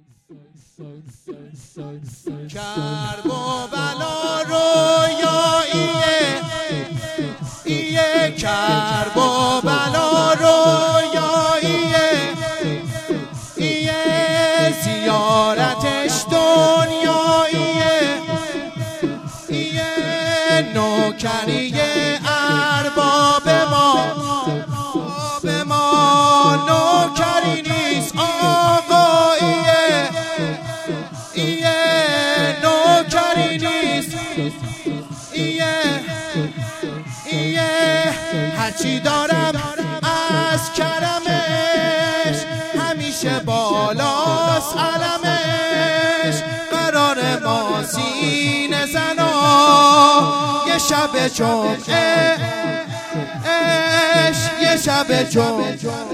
کرب و بلا رویاییه ایه کرب و بلا رویاییه ایه زیارتش دنیاییه ایه نوکریه ارباب ما نوکری نیست آقاییه ایه نوکری نیست ایه هرچی دارم از کرمش همیشه بالاست علمش قرار ما سینه زنا یه شب جمعه یه شب جمعه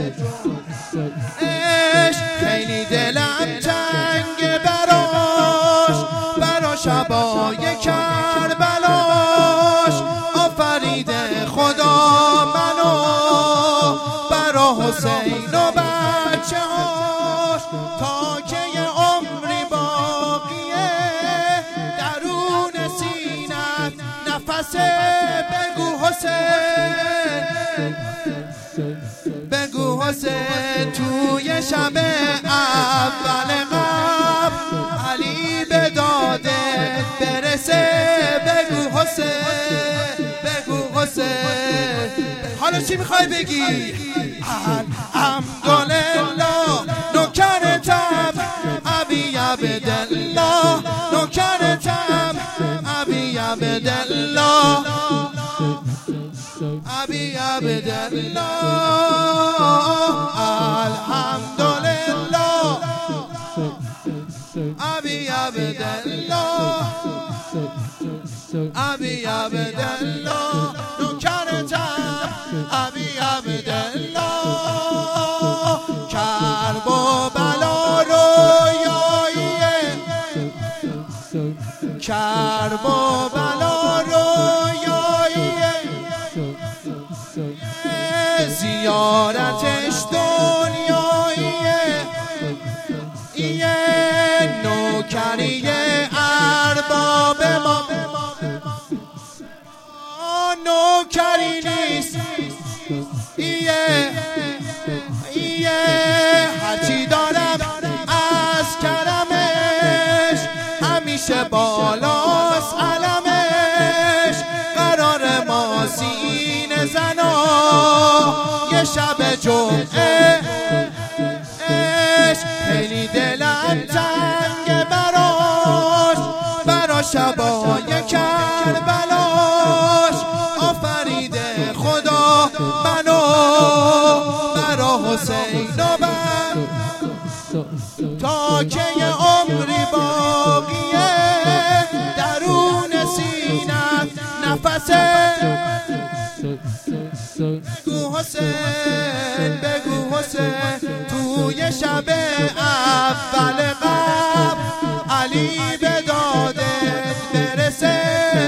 خیلی دلم تنگ برا شبای کربلاش آفریده خدا منو برا حسین و بچه هاش تا که یه عمری باقیه درون سینت نفسه بگو حسین بگو حسین توی شب اول قبل علی به دادت برسه بگو حسین بگو حسین حالا چی میخوای بگی؟ الحمدلله نوکرتم ابی عبدالله نوکرتم ابی عبدالله ابی عبدالله الحمدلله ابی عبدالله ابی عبدالله نوکرتم ابی عبدالله کرب و بلا رویاییه کرب و بلا رویاییه زیارتش دنیاییه ایه نوکریه ارباب ما نوکری نیست ایه هرچی دارم از کرمش همیشه بالاست علمش قرار ما سینه زنا یه شب جمعه خیلی دلم تنگ برا شبای کربلاش آفریده خدا منو برا حسین و تا که یه عمری باقیه درون سینت نفسه بگو حسین بگو حسین توی شب اول قبل علی به دادت برسه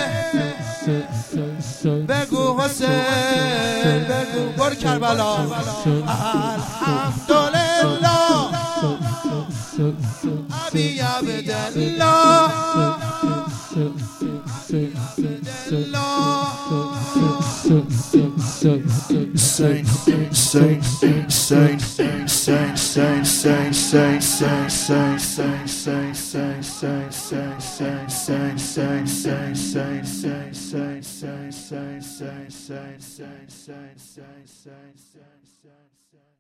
بگو حسین بگو بر کربلا الحمدلله ابی عبدالله Saint